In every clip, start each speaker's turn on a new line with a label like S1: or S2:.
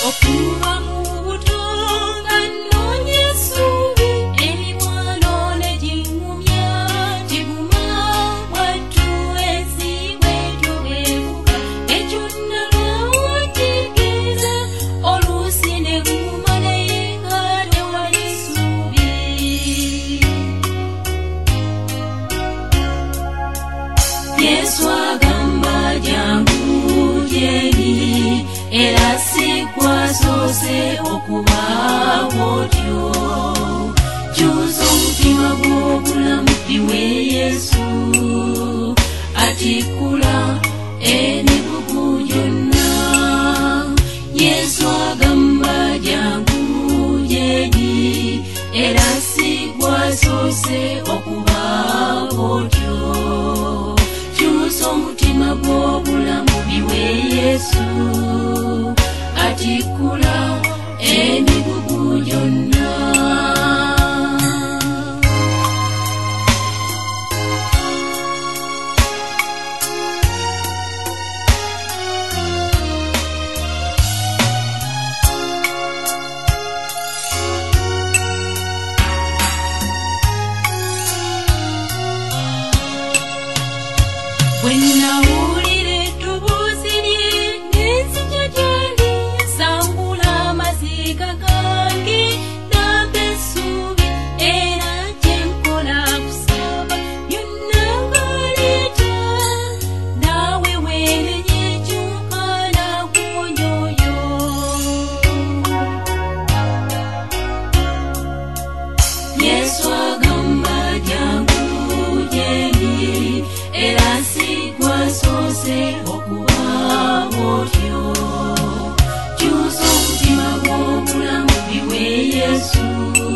S1: okuva mu butonga n'onyesuubi emikwano ne gingumya giguma bwattu ensibwe gyobeebuka ekyo nalwawakiriza oluusi ne guma naye nga tewali ssuubi. Yesu agamba jangu gy'eri era si gwasoose okubaawo otyo. Kyusa omutima gw'obulamu biwe Yesu atikkula emigugu gyonna. Yesu agamba jangu gy'eri era si gwasoose okubaawo otyo. Kyusa omutima gw'obulamu biwe Yesu atikkula emigugu gyonna. Bwe nawulira eddoboozi lye n'enzija gy'ali nsangula amaziga gange nampa essuubi era gye nkola kusaba byonna ng'aleeta naawe weerenye ekyuka nakuwonya oyo. Yesu agamba jangu gy'eri era si gwasoose okubaawo otyo. Kyusa omutima gw'obulamu biwe Yesu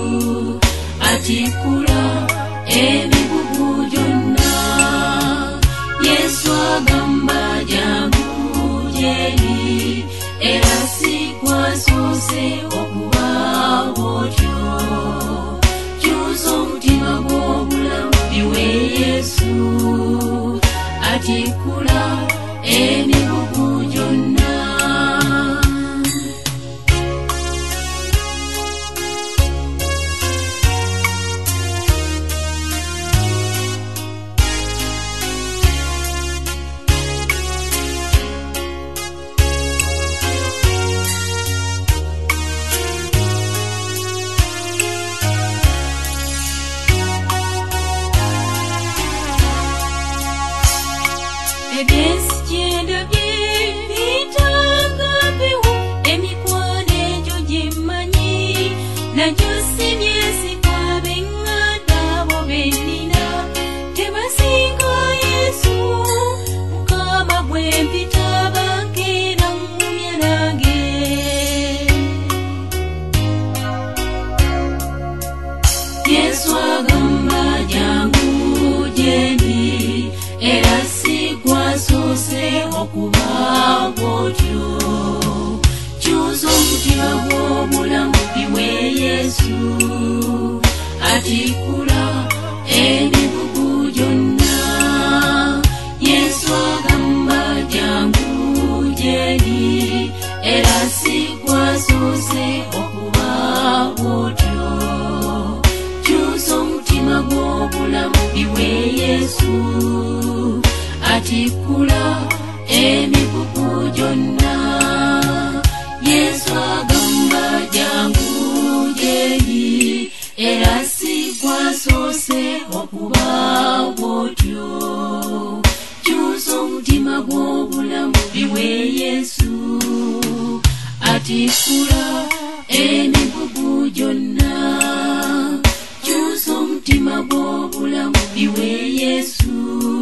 S1: atikkula emigugu gyonna. Yesu agamba jangu gy'eri era si gwasoose okubaawo otyo. Kyusa omutima gw'obulamu biwe Yesu atikkula emigugu gyonna. Ebyensi gye ndabye bitanga mpewo emikwano egyo gye mmanyi nagyo si myesigwa b'eŋŋanda abo be nnina tebasinga Yesu Mukama gwe mpita bankeera nngumya nange. Yesu agamba jangu gy'eri era si gwasoose okubaawo otyo. Kyusa omutima gw'obulamu biwe Yesu atikkula emigugu gyonna. Yesu agamba jangu gy'eri era si gwasoose okubaawo otyo. Kyusa omutima gw'obulamu biwe Yesu atikkula emigugu gyonna. Yesu agamba jangu gy'eri era si gwasoose okubaawo otyo. Kyusa omutima gw'obulamu biwe Yesu atikkula emigugu gyonna. Kyusa omutima gw'obulamu biwe Yesu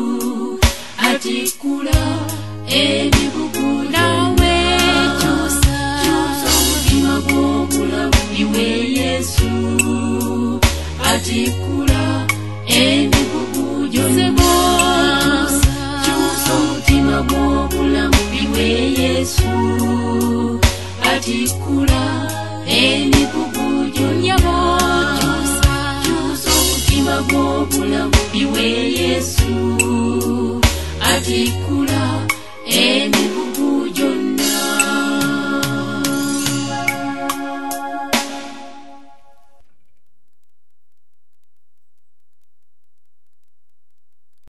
S1: atikkula emigugu nawe. Kyusa omutima gw'obulamu biwe Yesu atikkula emigugu gyonna. Kyusa omutima gw'obulamu biwe Yesu atikkula emigugu gyonna. Kyusa omutima gw'obulamu biwe Yesu atikkula